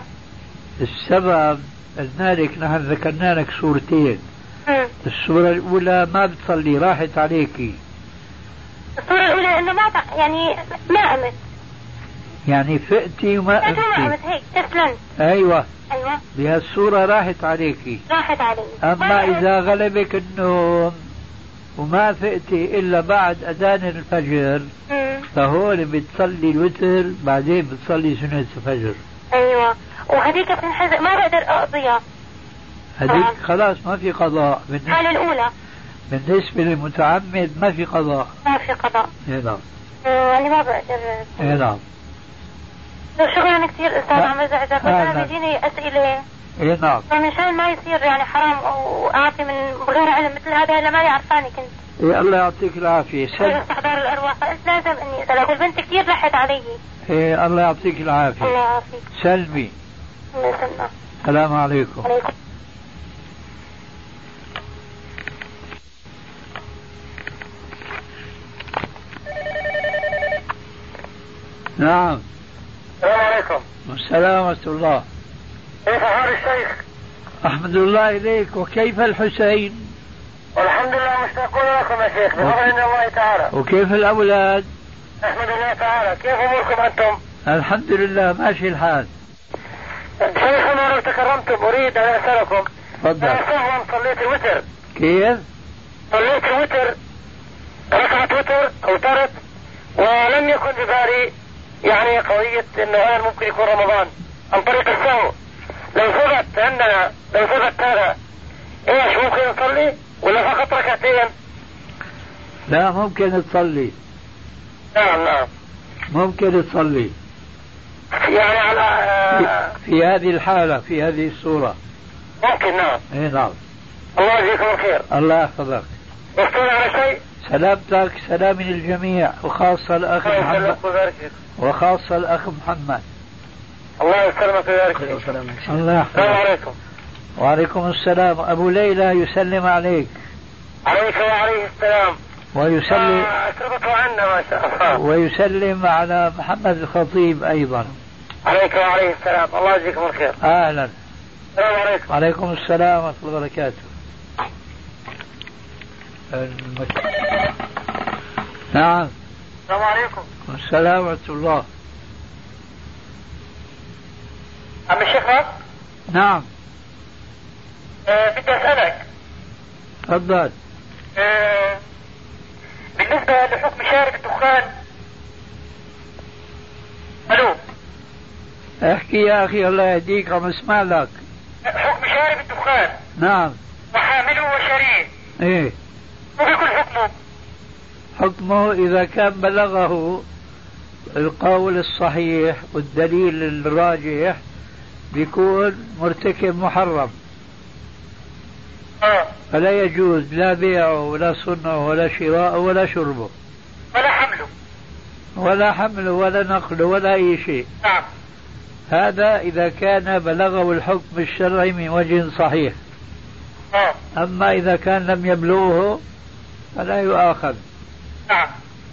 السبب قلنا لك نحن ذكرنا لك صورتين. الصورة الأولى ما بتصلي راحت عليكي. الصورة الأولى إنه ما يعني ما قمت. يعني فقتي وما قمتي. ما قمت هيك تسلم. أيوة. أيوة. بهالصورة راحت عليكي. راحت علي. أما إذا غلبك النوم وما فقتي إلا بعد أذان الفجر فهون بتصلي الوتر بعدين بتصلي سنة الفجر. أيوة. وهذيك بتنحزق ما بقدر أقضيها. هذيك خلاص ما في قضاء. الحالة الأولى بالنسبة للمتعمد ما في قضاء. ما في قضاء. نعم. يعني ما بقدر. نعم. شكرا كثير أستاذ عمر زعزع. بس بيجيني أسئلة. نعم. فمشان ما يصير يعني حرام أو أعطي من غير علم مثل هذا اللي ما يعرفاني كنت. الله يعطيك العافية. استحضار الأرواح فقلت لازم إني أسألك والبنت كثير لحت علي. الله يعطيك العافية. الله يعافيك. سلمي. الله يسلمك. السلام عليكم. عليكم. نعم. السلام عليكم. والسلام ورحمة الله. كيف حال الشيخ؟ أحمد الله إليك. وكيف الحسين؟ والحمد لله مشتاقون لكم يا شيخ بفضل الله تعالى. وكيف الأولاد؟ أحمد الله تعالى. كيف أموركم أنتم؟ الحمد لله ماشي الحال. شيخنا لو تكرمتم أريد أن أسألكم. تفضل. أنا سهوا صليت الوتر. كيف؟ صليت الوتر ركعة وتر أو ترك ولم يكن ببالي يعني قضية إنه الآن ممكن يكون رمضان عن طريق السهو. لو ثبت هذا إيش ممكن نصلي ولا فقط ركعتين؟ لا ممكن تصلي. نعم ممكن تصلي يعني على في هذه الحالة في هذه الصورة ممكن. نعم. اي نعم. الله يجزيكم الخير. الله يحفظك. وصلنا على شيء؟ سلامتك سلام للجميع وخاصة الأخ محمد وخاصة الأخ محمد. الله يسلمك ويبارك فيك. الله يحفظك. السلام عليكم. وعليكم السلام. أبو ليلى يسلم عليك. عليك وعليه السلام. ويسلم أسرته عنا ما شاء الله. ويسلم على محمد الخطيب أيضا. عليك وعليه السلام. الله يجزيكم الخير. أهلا. السلام عليكم. وعليكم السلام ورحمة الله وبركاته. نعم. السلام عليكم. السلام ورحمة الله. عم الشيخ. نعم. بدي أسألك. تفضل. بالنسبة لحكم شارب الدخان. ألو. احكي يا أخي الله يهديك عم اسمع لك. حكم شارب الدخان. نعم. وحامله وشريه. ايه. وبيكون حكمه. حكمه إذا كان بلغه القول الصحيح والدليل الراجح بيكون مرتكب محرم. فلا يجوز لا بيعه ولا صنعه ولا شراءه ولا شربه ولا حمله ولا نقله ولا أي شيء. نعم. هذا إذا كان بلغه الحكم الشرعي من وجه صحيح. أما إذا كان لم يبلغه فلا يؤاخذ. نعم.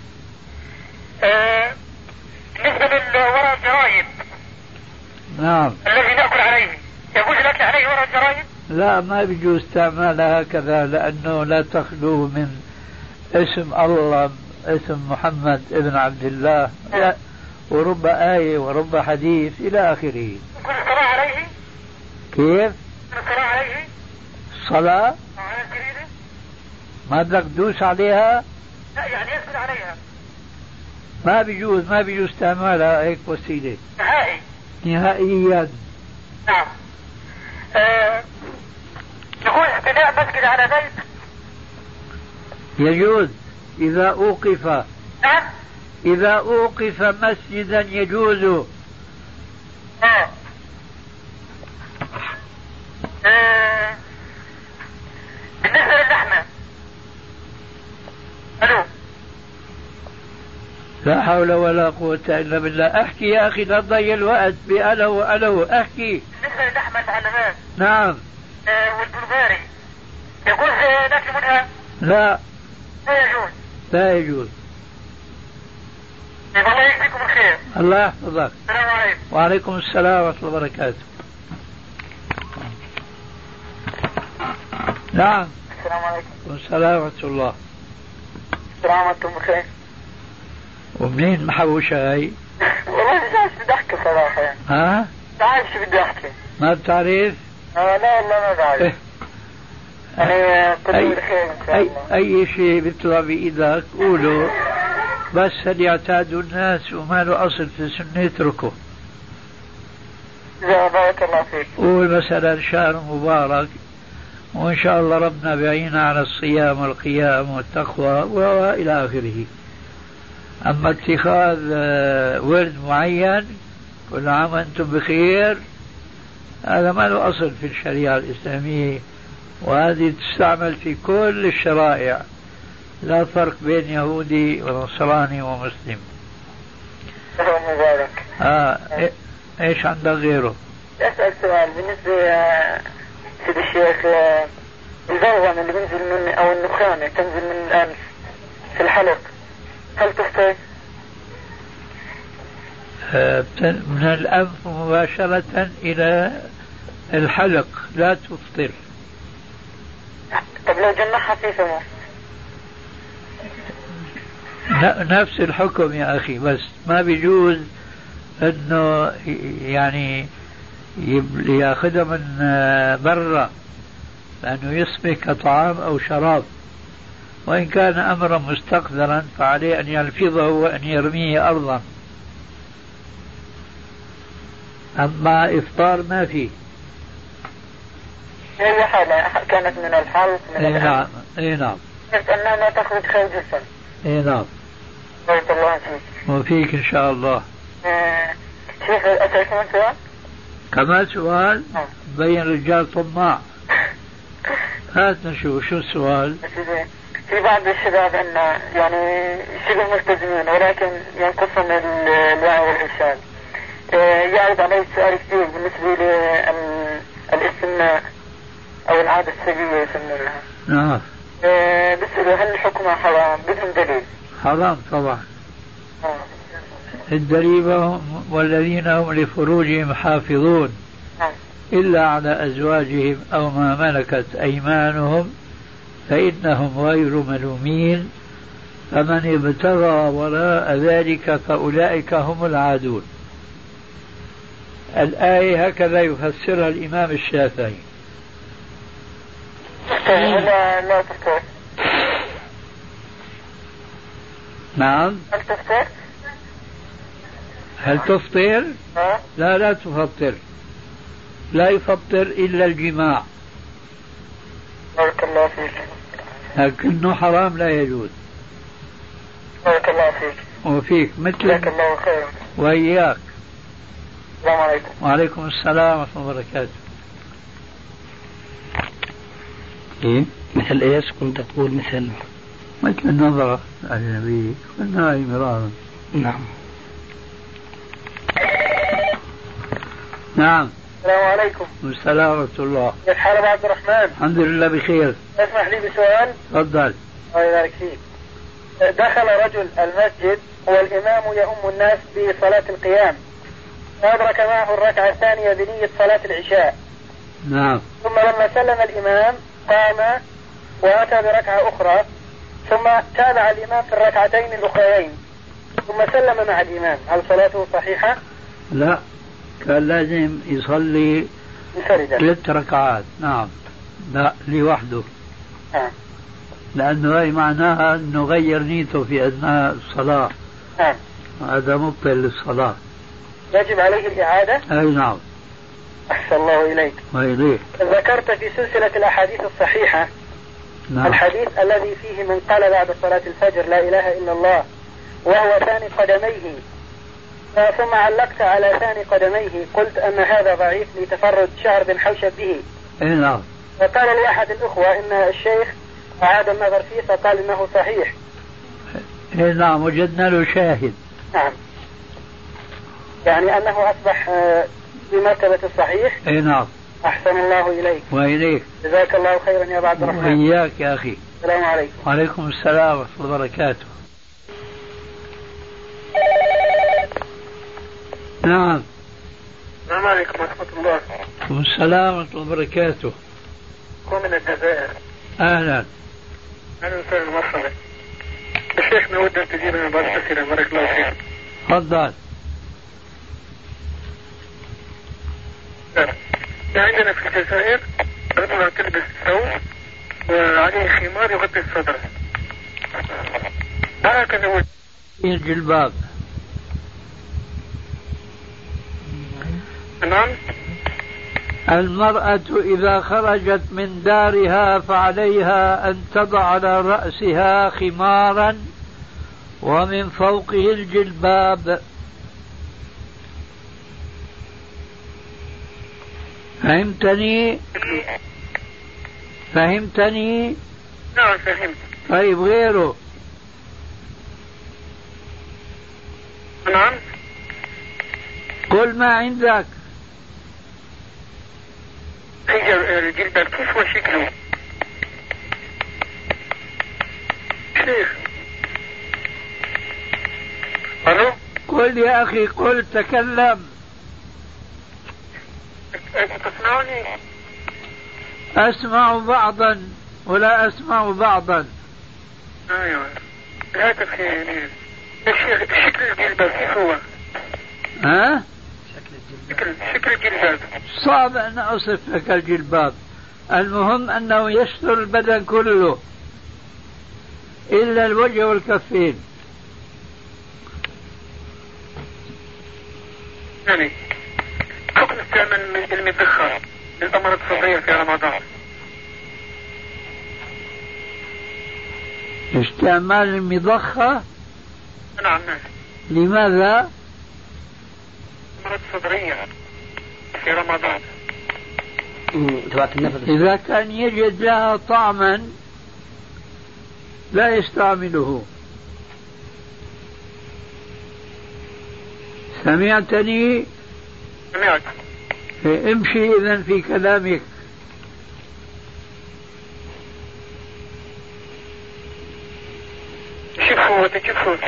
بالنسبة للورق الجرايد. نعم. الذي نأكل عليه يجوز الأكل عليه ورق الجرايد؟ لا ما بيجوز استعمالها هكذا لأنه لا تخلو من اسم الله اسم محمد ابن عبد الله ورب آية ورب حديث إلى آخره. كل الصلاة عليه؟ كيف؟ كل الصلاة عليه؟ الصلاة؟ ما بدك تدوس عليها؟ لا يعني يسأل عليها. ما بيجوز استعمالها هيك وسيلة نهائيا. نعم. يقول اعتداء مسجد على بيت يجوز إذا أوقف. نعم. إذا أوقف مسجدا يجوز. بالنسبة للحمة. ألو. لا حول ولا قوة إلا بالله. أحكي يا أخي لا تضيع الوقت بألو أحكي. بالنسبة للحمة المعلمات. نعم. والبلغاري يجوز ناكل منها؟ لا لا يجوز. الله يجزيكم الخير. الله يحفظك. السلام عليكم. وعليكم السلام ورحمة الله وبركاته. نعم. السلام عليكم. والسلام ورحمة الله. السلام عليكم بخير. ومنين محوشة هاي؟ والله مش عارف بدي احكي صراحة يعني. ها؟ مش عارف شو بدي احكي. ما بتعرف؟ لا ما بعرف. يعني كل بخير ان شاء الله. اي شيء بيطلع بايدك قوله بس هل يعتادوا الناس وما له اصل في السنة اتركه. بارك الله فيك. قول مثلا شهر مبارك وان شاء الله ربنا بيعينا على الصيام والقيام والتقوى والى اخره. اما اتخاذ ورد معين كل عام انتم بخير هذا ما له اصل في الشريعة الاسلامية وهذه تستعمل في كل الشرائع لا فرق بين يهودي ونصراني ومسلم. مبارك. ايش عندك غيره؟ اسأل سؤال بالنسبة سيد الشيخ البوغم اللي بينزل من او النخامة تنزل من الانف في الحلق هل تفطر؟ من الأنف مباشرة إلى الحلق، لا تفطر. طب لو جمعها في فمه؟ نفس الحكم يا أخي، بس ما بيجوز أنه يعني يأخذها من برا لأنه يصبح كطعام أو شراب، وإن كان أمرا مستقذرا فعليه أن يلفظه وأن يرميه أرضا. أما إفطار ما فيه. هي حالة كانت من الحلق من نعم. اي نعم. بس أنها ما تخرج خارج الفم. اي نعم. بارك الله فيك. وفيك إن شاء الله. شيخ أسأل كمان سؤال؟ كمان سؤال؟ بين رجال طماع. هات نشوف شو السؤال. في بعض الشباب أن يعني شبه ملتزمين ولكن ينقصهم الوعي والإرشاد. يعرض عليه سؤال كثير بالنسبة للاستمناء أو العادة السرية يسمونها. نعم. بس هل حكمها حرام بدون دليل؟ حرام طبعا. الدليل والذين هم لفروجهم حافظون إلا على أزواجهم أو ما ملكت أيمانهم فإنهم غير ملومين، فمن ابتغى وراء ذلك فأولئك هم العادون. الآية هكذا يفسرها الإمام الشافعي. لا تفطر. نعم. هل تفطر؟ هل تفطر؟ لا تفطر، لا يفطر إلا الجماع. بارك الله فيك. لكنه حرام لا يجوز. بارك الله فيك. وفيك مثل. جزاك الله خيرا. وإياك. السلام عليكم. وعليكم السلام ورحمة الله وبركاته. إيه؟ مثل إيش كنت تقول؟ مثل النظرة الأجنبية قلنا مرارا. نعم. نعم. السلام عليكم. السلام ورحمة الله. كيف حالك عبد الرحمن؟ الحمد لله بخير. اسمح لي بسؤال. تفضل. الله يبارك فيك. دخل رجل المسجد والإمام يؤم الناس بصلاة القيام، فأدرك معه الركعة الثانية بنية صلاة العشاء. نعم. ثم لما سلم الإمام قام وأتى بركعة أخرى، ثم تابع الإمام في الركعتين الأخرين ثم سلم مع الإمام، هل صلاته صحيحة؟ لا، كان لازم يصلي منفردا 3 ركعات. نعم. لا لوحده. لأنه هي معناها أنه غير نيته في أثناء الصلاة. هذا مبطل للصلاة. يجب عليه الإعادة؟ أي نعم. أحسن الله إليك. وإليك. ذكرت في سلسلة الأحاديث الصحيحة الحديث الذي فيه من قال بعد صلاة الفجر لا إله إلا الله وهو ثاني قدميه، ثم علقت على ثاني قدميه، قلت أن هذا ضعيف لتفرد شهر بن حوشب به. اي نعم. وقال لي أحد الأخوة إن الشيخ أعاد النظر فيه فقال إنه صحيح. اي نعم، وجدنا له شاهد. نعم، يعني أنه أصبح بمرتبة الصحيح. اي نعم. أحسن الله إليك. وإليك. جزاك الله خيرا يا عبد الرحمن. وإياك يا أخي. السلام عليكم. وعليكم السلام ورحمة الله وبركاته. نعم. السلام عليكم ورحمة الله. وعليكم السلام ورحمة الله وبركاته. هو من الجزائر. أهلا. أهلا وسهلا مرحبا. الشيخ نود أن تجيبنا بعض الأسئلة. بارك الله فيك. تفضل. عندنا في الجزائر رجل تلبس ثوب وعليه خمار يغطي الصدر، هكذا هو الجلباب. نعم. المرأة إذا خرجت من دارها فعليها أن تضع على رأسها خمارا ومن فوقه الجلباب. فهمتني؟ نعم فهمت. طيب غيره؟ نعم. قل ما عندك. الجلباب كيف هو شكله؟ شيخ. ألو؟ قل قل يا أخي قل تكلم. تسمعني؟ أسمع بعضا ولا أسمع بعضا. أيوة الهاتف يعني شكل الجلباب كيف هو؟ ها؟ شكل الجلباب صعب أن أصف لك الجلباب. المهم أنه يستر البدن كله إلا الوجه والكفين. يعني حكم استعمال المدخن للأمراض الصدرية في رمضان. استعمال المضخة؟ نعم. لماذا؟ أمراض صدرية في رمضان. إذا كان يجد لها طعما لا يستعمله. سمعتني؟ سمعت. امشي إذن في كلامك. شوفوا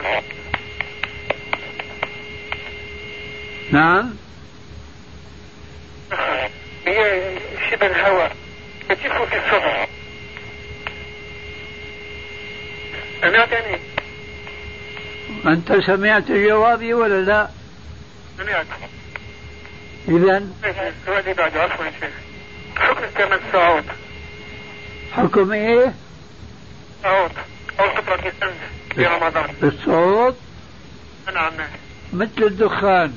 نعم. هي شبه الهواء تشوفوا في الصدر. سمعتني؟ أنت سمعت جوابي ولا لا؟ سمعت. إذن سؤالي بعد عفوا يا شيخ. حكم استعمال الصعود. حكم إيه؟ صعود أو قطرة الأنف في رمضان. الصوت؟ نعم. مثل الدخان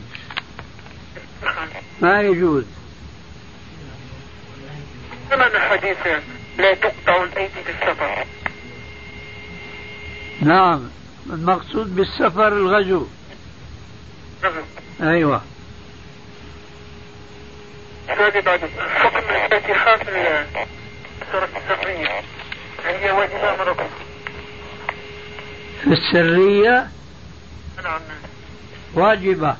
ما يجوز. سمعنا حديثا لا تقطع الأيدي في السفر. نعم المقصود بالسفر الغزو. أيوة. هذه بعد حكم الفاتحة في السورة السرية هي واجبة مرة في السرية؟ نعم واجبة.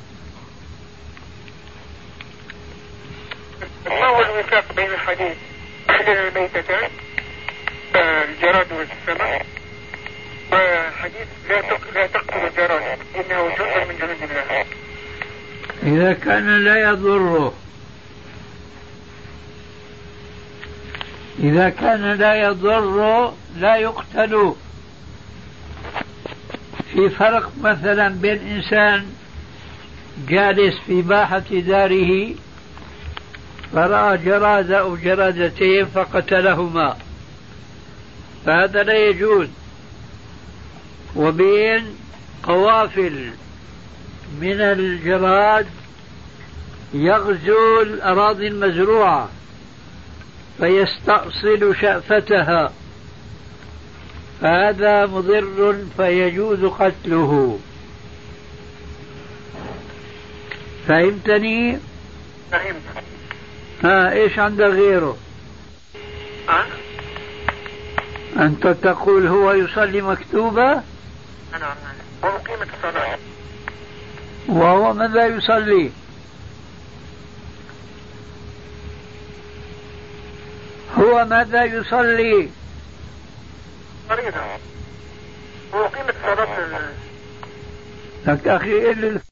ما هو الوفاق بين الحديث إحدى الميتتين الجراد والسماء وحديث لا تقتل الجراد إنه جزء من جنود الله؟ إذا كان لا يضره، إذا كان لا يضر لا يقتل. في فرق مثلا بين إنسان جالس في باحة داره فرأى جرادة أو جرادتين فقتلهما، فهذا لا يجوز، وبين قوافل من الجراد يغزو الأراضي المزروعة فيستأصل شأفتها، فهذا مضر فيجوز قتله. فهمتني؟ فهمت. ايش عندك غيره؟ أنت تقول هو يصلي مكتوبة؟ نعم. ومقيمة الصلاة. وهو ماذا يصلي؟ هو ماذا يصلي؟ فريضة. ومقيمة الصلاة. لك أخي